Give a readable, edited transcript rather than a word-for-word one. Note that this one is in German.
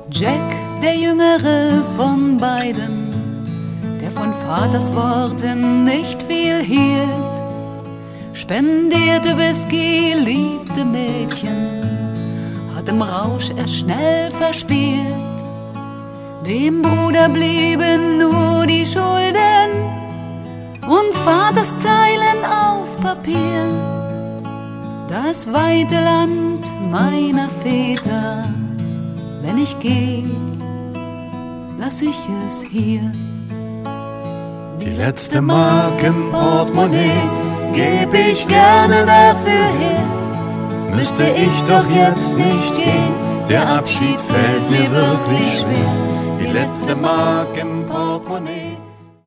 Jack, der Jüngere von beiden, der von Vaters Worten nicht viel hielt, spendierte Whisky, liebte Mädchen, hat im Rausch er schnell verspielt. Dem Bruder blieben nur die Schulden und Vaters Zeilen auf Papier. Das weite Land meiner Väter, wenn ich geh, lass ich es hier. Die letzte Mark im Portemonnaie geb ich gerne dafür her. Müsste ich doch jetzt nicht gehen, der Abschied fällt mir wirklich schwer. Die letzte Mark im Portemonnaie.